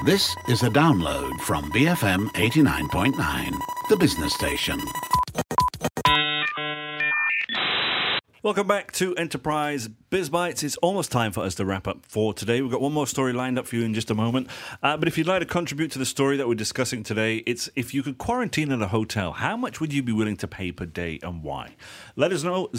This is a download from BFM 89.9, the business station. Welcome back to Enterprise Biz Bites. It's almost time for us to wrap up for today. We've got one more story lined up for you in just a moment. But if you'd like to contribute to the story that we're discussing today, it's if you could quarantine at a hotel, how much would you be willing to pay per day and why? Let us know,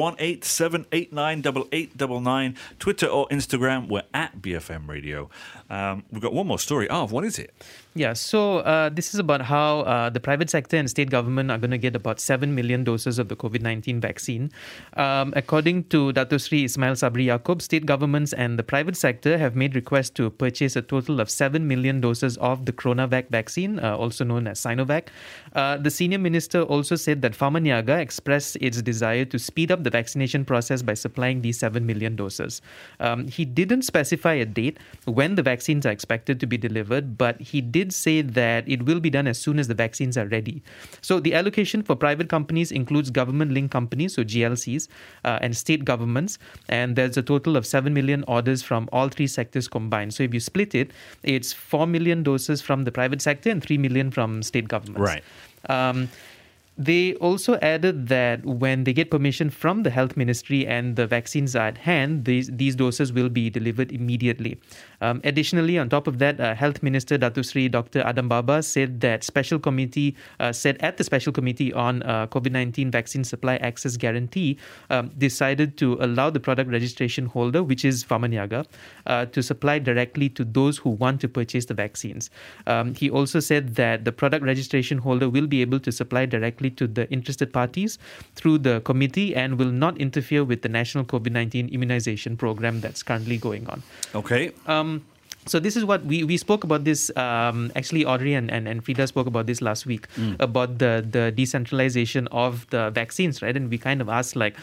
018-789-8899. Twitter or Instagram, we're at BFM Radio. We've got one more story. What is it? Yeah, so this is about how the private sector and state government are going to get about 7 million doses of the COVID-19 vaccine. According to Dato Sri Ismail Sabri Yaakob, state governments and the private sector have made requests to purchase a total of 7 million doses of the Coronavac vaccine, also known as Sinovac. The senior minister also said that Pharma Niaga expressed its desire to speed up the vaccination process by supplying these 7 million doses. He didn't specify a date when the vaccines are expected to be delivered, but he did say that it will be done as soon as the vaccines are ready. So the allocation for private companies includes government-linked companies, so GLCs, and state governments, and there's a total of 7 million orders from all three sectors combined. So if you split it, it's 4 million doses from the private sector and 3 million from state governments. Right. They also added that when they get permission from the health ministry and the vaccines are at hand, these doses will be delivered immediately. Additionally, on top of that, Health Minister Dato Sri Dr. Adam Baba said that at the Special Committee on COVID-19 Vaccine Supply Access Guarantee decided to allow the product registration holder, which is Pharma Niaga, to supply directly to those who want to purchase the vaccines. He also said that the product registration holder will be able to supply directly to the interested parties through the committee and will not interfere with the national COVID-19 immunization program that's currently going on. Okay. So this is what we spoke about this, actually Audrey and Frida spoke about this last week, about the decentralization of the vaccines, right? And we kind of asked would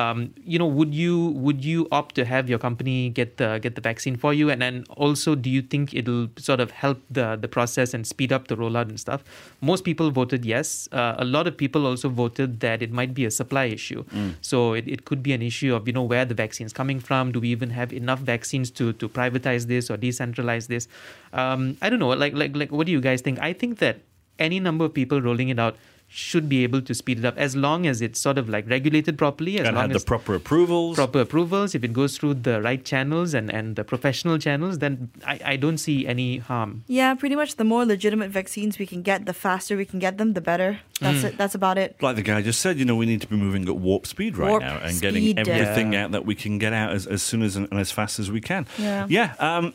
you opt to have your company get the vaccine for you? And then also, do you think it'll sort of help the process and speed up the rollout and stuff? Most people voted yes. A lot of people also voted that it might be a supply issue. So it could be an issue of, where the vaccine is coming from. Do we even have enough vaccines to privatize this or decentralize this? I don't know. Like, what do you guys think? I think that any number of people rolling it out should be able to speed it up as long as it's sort of like regulated properly. And have the proper approvals. If it goes through the right channels and the professional channels, then I don't see any harm. Yeah, pretty much the more legitimate vaccines we can get, the faster we can get them, the better. That's it. That's about it. Like the guy just said, we need to be moving at warp speed right now and getting everything out that we can get out as soon as and as fast as we can. Yeah.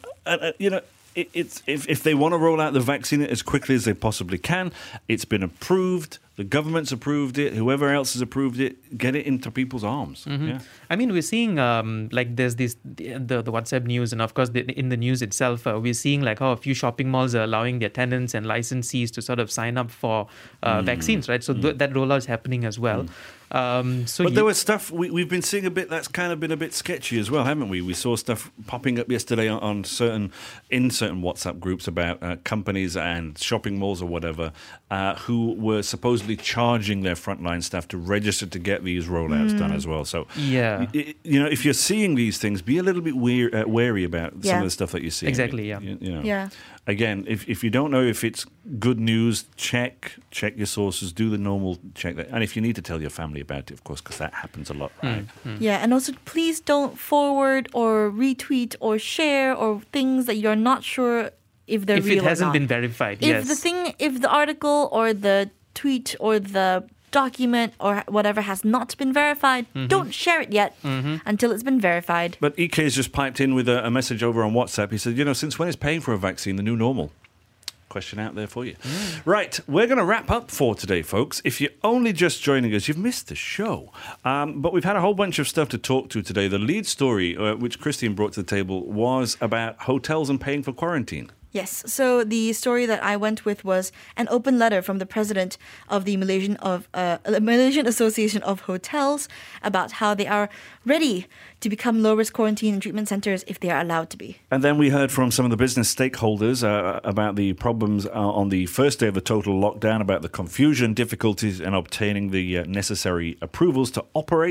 If they want to roll out the vaccine as quickly as they possibly can, it's been approved. The government's approved it. Whoever else has approved it, get it into people's arms. Mm-hmm. Yeah. I mean, we're seeing there's the WhatsApp news, and of course in the news itself, we're seeing how a few shopping malls are allowing their tenants and licensees to sort of sign up for vaccines, right? So that rollout is happening as well. But there was stuff we've been seeing a bit that's kind of been a bit sketchy as well, haven't we? We saw stuff popping up yesterday in certain WhatsApp groups about companies and shopping malls or whatever who were supposedly charging their frontline staff to register to get these rollouts done as well. So if you're seeing these things, be a little bit wary about some of the stuff that you see. Exactly. Yeah. Again, if you don't know if it's good news, check your sources, do the normal check that, and if you need to tell your family about it, of course, because that happens a lot, right? Yeah, and also please don't forward or retweet or share or things that you're not sure if they're real or not. If it hasn't been verified, if the article or the tweet or the document or whatever has not been verified, don't share it yet until it's been verified. But EK has just piped in with a message over on WhatsApp. He said, since when is paying for a vaccine the new normal? Question out there for you. Right, we're going to wrap up for today, folks. If you're only just joining us, you've missed the show. But we've had a whole bunch of stuff to talk to today. The lead story, which Christian brought to the table, was about hotels and paying for quarantine. Yes, so the story that I went with was an open letter from the president of the Malaysian Association of Hotels about how they are ready to become low-risk quarantine and treatment centres if they are allowed to be. And then we heard from some of the business stakeholders about the problems on the first day of the total lockdown, about the confusion, difficulties in obtaining the necessary approvals to operate.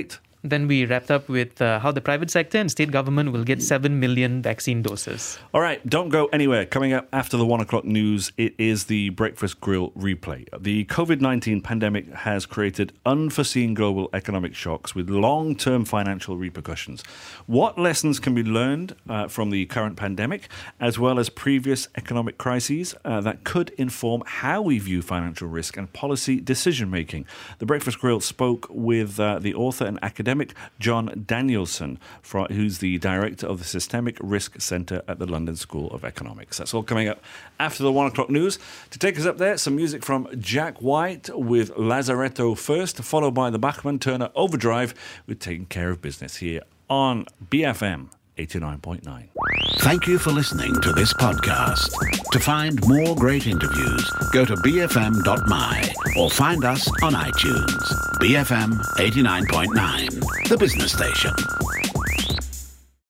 Then we wrapped up with how the private sector and state government will get 7 million vaccine doses. All right, don't go anywhere. Coming up after the 1 o'clock news, it is the Breakfast Grill replay. The COVID-19 pandemic has created unforeseen global economic shocks with long-term financial repercussions. What lessons can be learned from the current pandemic, as well as previous economic crises that could inform how we view financial risk and policy decision-making? The Breakfast Grill spoke with the author and academic John Danielson, who's the director of the Systemic Risk Centre at the London School of Economics. That's all coming up after the 1 o'clock news. To take us up there, some music from Jack White with Lazaretto first, followed by the Bachman-Turner Overdrive with Taking Care of Business here on BFM 89.9. Thank you for listening to this podcast. To find more great interviews, go to bfm.my or find us on iTunes. BFM 89.9, the business station.